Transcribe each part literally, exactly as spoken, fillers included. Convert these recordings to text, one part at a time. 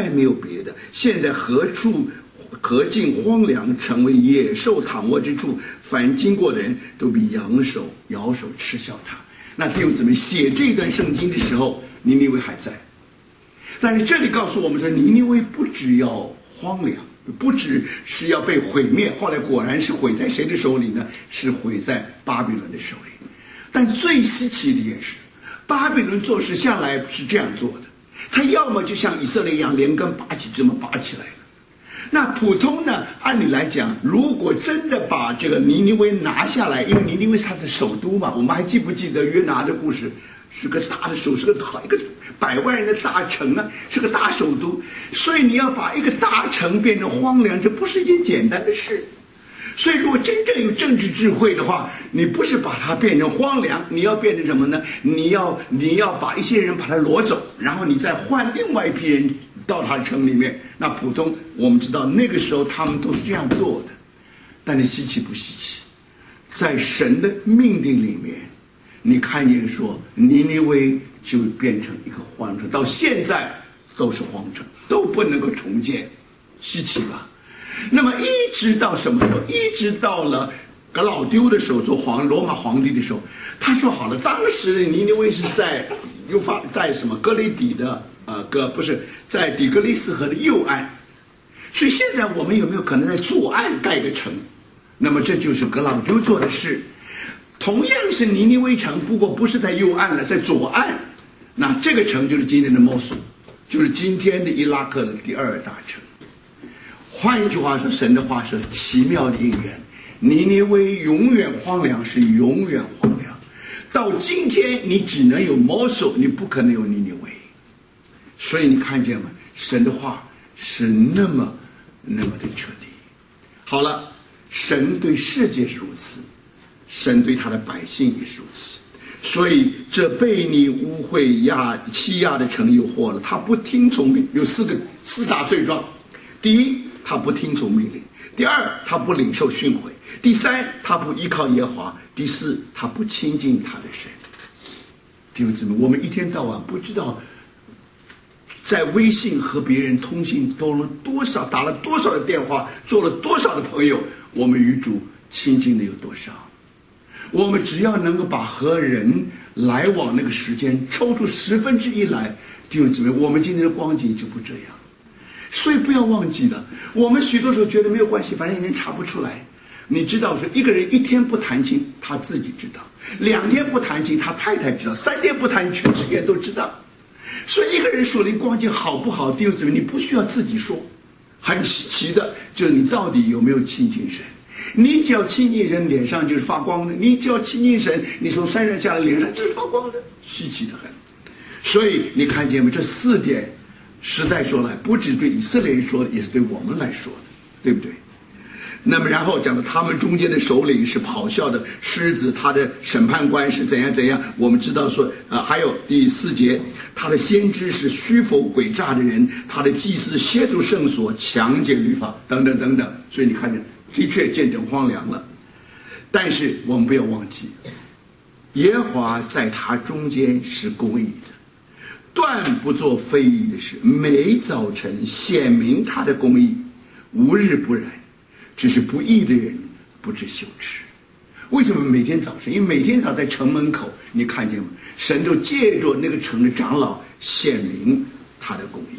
再没有别的。现在何处何尽荒凉，成为野兽躺卧之处，凡经过的人都比扬手摇手嗤笑他。那弟兄姊妹，写这段圣经的时候，尼尼微还在，但是这里告诉我们说，尼尼微不只要荒凉，不只是要被毁灭，后来果然是毁在谁的手里呢？是毁在巴比伦的手里。但最稀奇的一件事，巴比伦做事向来是这样做的，他要么就像以色列一样连根拔起，这么拔起来了。那普通呢，按理来讲，如果真的把这个尼尼微拿下来，因为尼尼微是他的首都嘛，我们还记不记得约拿的故事？是个大的首，是个一个百万人的大城呢，是个大首都，所以你要把一个大城变成荒凉，这不是一件简单的事。所以如果真正有政治智慧的话，你不是把它变成荒凉，你要变成什么呢？你要你要把一些人把它挪走，然后你再换另外一批人到他城里面。那普通我们知道那个时候他们都是这样做的，但是稀奇不稀奇，在神的命令里面，你看见说尼尼微就变成一个荒城，到现在都是荒城，都不能够重建，稀奇吧？那么一直到什么时候？一直到了格老丢的时候，做皇罗马皇帝的时候，他说好了，当时的尼尼微是在幼发在什么哥雷底的呃个不是在底格里斯河的右岸，所以现在我们有没有可能在左岸盖个城？那么这就是格老丢做的事。同样是尼尼微城，不过不是在右岸了，在左岸。那这个城就是今天的摩苏，就是今天的伊拉克的第二大城。换一句话说，神的话是奇妙的应验。尼尼微永远荒凉，是永远荒凉。到今天，你只能有摩苏，你不可能有尼尼微。所以你看见吗？神的话是那么那么的彻底。好了，神对世界是如此，神对他的百姓也是如此。所以这被你污秽压欺压的城有祸了，他不听从命，有四个四大罪状。第一，他不听从命令；第二，他不领受训诲；第三，他不依靠耶和华；第四，他不亲近他的神。弟兄姊妹，我们一天到晚不知道在微信和别人通信多了多少，打了多少的电话，做了多少的朋友，我们与主亲近的有多少？我们只要能够把和人来往那个时间抽出十分之一来，弟兄姊妹，我们今天的光景就不这样。所以不要忘记了，我们许多时候觉得没有关系，反正人查不出来。你知道说，一个人一天不弹琴，他自己知道；两天不弹琴，他太太知道；三天不弹琴，全世界都知道。所以一个人属灵光景好不好，弟兄姊妹，你不需要自己说。很稀奇的就是你到底有没有亲近神。你只要亲近神，脸上就是发光的；你只要亲近神，你从山上下来，脸上就是发光的，稀奇的很。所以你看见没？这四点实在说来，不只对以色列人说的，也是对我们来说的，对不对？那么然后讲到他们中间的首领是咆哮的狮子，他的审判官是怎样怎样。我们知道说，呃，还有第四节，他的先知是虚否诡诈的人，他的祭司亵渎圣所，强解律法，等等等等。所以你看见，的确见证荒凉了。但是我们不要忘记，耶和华在他中间是公义的，断不做非义的事，每早晨显明他的公义，无日不然。只是不义的人不知羞耻。为什么每天早晨？因为每天早在城门口，你看见吗？神就借着那个城的长老显明他的公义。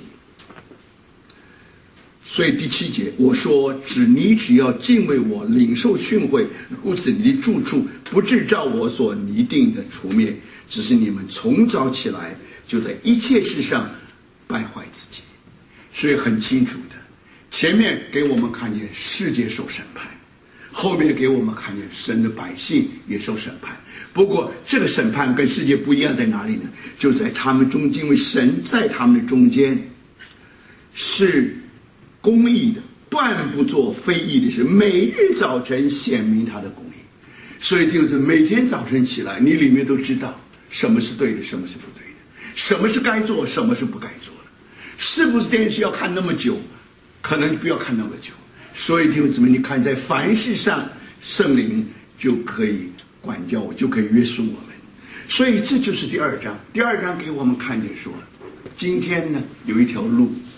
所以第七节我说，只你只要敬畏我，领受训诲，如此你的住处不致照我所拟定的除灭，只是你们从早起来就在一切事上败坏自己。所以很清楚的，前面给我们看见世界受审判，后面给我们看见神的百姓也受审判。不过这个审判跟世界不一样在哪里呢？就在他们中间，因为神在他们的中间是公义的，断不做非义的事，每日早晨显明他的公义。所以就是每天早晨起来，你里面都知道什么是对的，什么是不对的，什么是该做，什么是不该做的。是不是电视要看那么久？可能不要看那么久。所以弟兄姊妹，你看在凡事上，圣灵就可以管教我，就可以约束我们。所以这就是第二章。第二章给我们看见说，今天呢有一条路，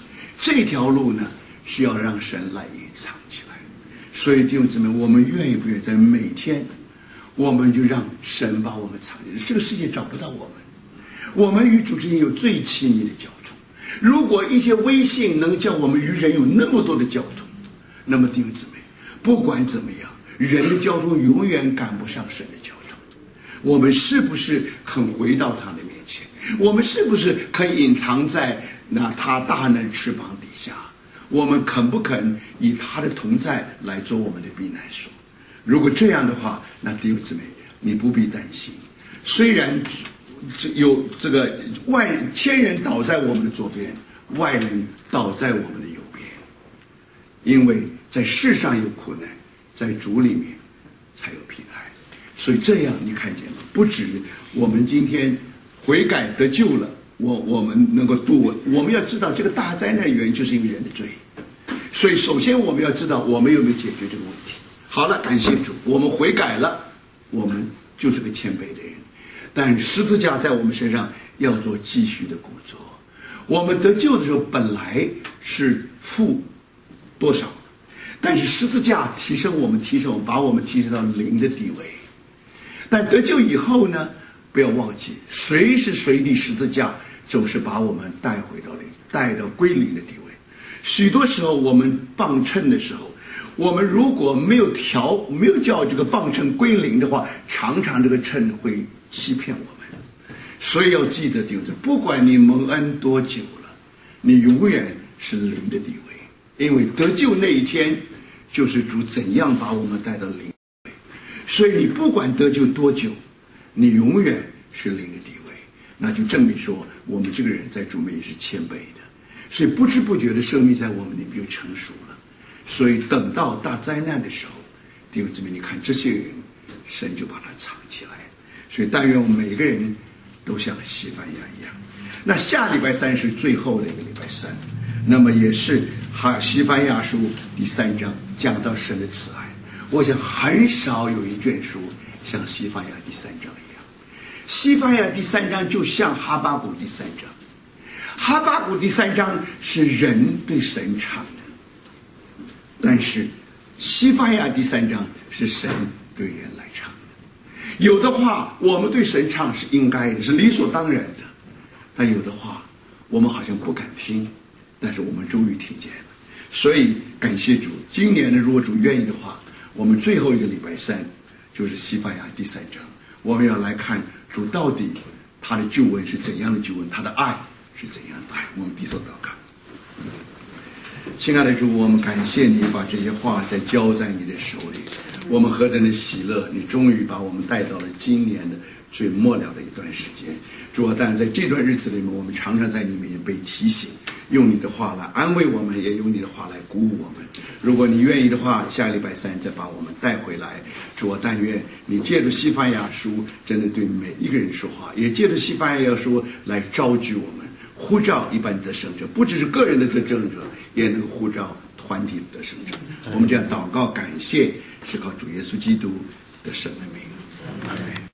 这条路呢是要让神来隐藏起来。所以弟兄姊妹，我们愿意不愿意在每天，我们就让神把我们藏起来？这个世界找不到我们，我们与主之间有最亲密的交通。如果一些微信能叫我们与人有那么多的交通，那么弟兄姊妹，不管怎么样，人的交通永远赶不上神的交通。我们是不是肯回到他的面前？我们是不是可以隐藏在那他大能翅膀底下？我们肯不肯以他的同在来做我们的避难所？如果这样的话，那弟兄姊妹，你不必担心。虽然有这个外千人倒在我们的左边，外人倒在我们的右边，因为在世上有苦难，在主里面才有平安。所以这样你看见了，不止我们今天悔改得救了，我我们能够度，我们要知道这个大灾难原因就是因为人的罪。所以首先我们要知道我们有没有解决这个问题。好了，感谢主，我们悔改了，我们就是个谦卑的人。但十字架在我们身上要做继续的工作。我们得救的时候本来是负多少，但是十字架提升我们，提升我们，把我们提升到零的地位。但得救以后呢，不要忘记，随时随地十字架总是把我们带回到零，带到归零的地位。许多时候我们磅秤的时候，我们如果没有调，没有叫这个磅秤归零的话，常常这个秤会欺骗我们。所以要记得弟兄姊妹，不管你蒙恩多久了，你永远是零的地位，因为得救那一天就是主怎样把我们带到零的地位。所以你不管得救多久，你永远是零的地位，那就证明说我们这个人在主面也是谦卑的。所以不知不觉的生命在我们里面就成熟了。所以等到大灾难的时候，弟兄姊妹，你看这些人，神就把它藏起来。所以但愿我们每个人都像西番雅一样。那下礼拜三是最后的一个礼拜三，那么也是哈西番雅书第三章讲到神的慈爱。我想很少有一卷书像西番雅第三章一样。西番雅第三章就像哈巴谷第三章，哈巴谷第三章是人对神唱的，但是西番雅第三章是神对人来唱的。有的话我们对神唱是应该的，是理所当然的，但有的话我们好像不敢听，但是我们终于听见了。所以感谢主，今年呢，如果主愿意的话，我们最后一个礼拜三就是西番雅第三章，我们要来看主到底他的救恩是怎样的救恩，他的爱是怎样的爱。我们低头祷告。亲爱的主，我们感谢你把这些话再交在你的手里，我们何等的喜乐，你终于把我们带到了今年的最末了的一段时间。主啊，但在这段日子里面，我们常常在你面前被提醒，用你的话来安慰我们，也用你的话来鼓舞我们。如果你愿意的话，下礼拜三再把我们带回来。主啊，但愿你借着西番雅书真的对每一个人说话，也借着西番雅书来招聚我们，呼召一般得胜者，不只是个人的得胜者，也能呼召团体的得胜者。我们这样祷告感谢，是靠主耶稣基督的圣名。阿们。